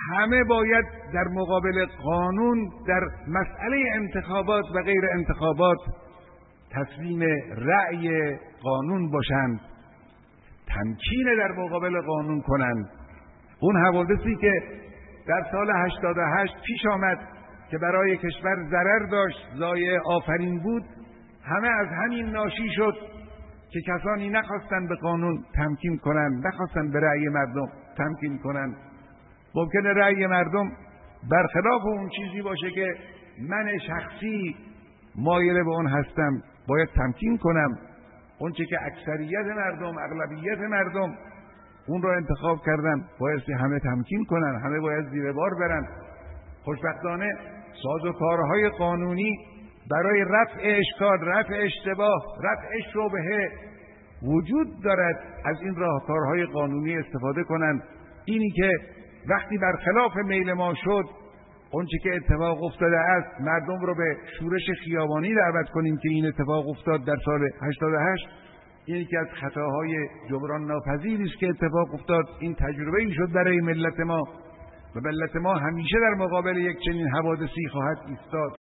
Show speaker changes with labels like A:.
A: همه باید در مقابل قانون در مسئله انتخابات و غیر انتخابات تسلیم رأی قانون باشند، تمکین در مقابل قانون کنند. اون حوادثی که در سال 88 پیش آمد که برای کشور ضرر داشت، ضایع آفرین بود، همه از همین ناشی شد که کسانی نخواستن به قانون تمکین کنند، نخواستن به رأی مردم تمکین کنند. ممکنه رأی مردم برخلاف اون چیزی باشه که من شخصی مایل به اون هستم، باید تمکین کنم. اون چه که اکثریت مردم، اغلبیت مردم اون رو انتخاب کردن، باید همه تمکین کنن، همه باید زیر بار برن. خوشبختانه سازوکارهای قانونی برای رفع اشکال، رفع اشتباه، رفع شبهه وجود دارد. از این راهکارهای قانونی استفاده کنند. اینی که وقتی برخلاف میل ما شد، اون چه که اتفاق افتاده است، مردم رو به شورش خیابانی دعوت کنیم که این اتفاق افتاد در سال 88، این یکی از خطاهای جبران ناپذیری است که اتفاق افتاد. این تجربه ای شد برای ملت ما و ملت ما همیشه در مقابل یک چنین حوادثی خواهد ایستاد.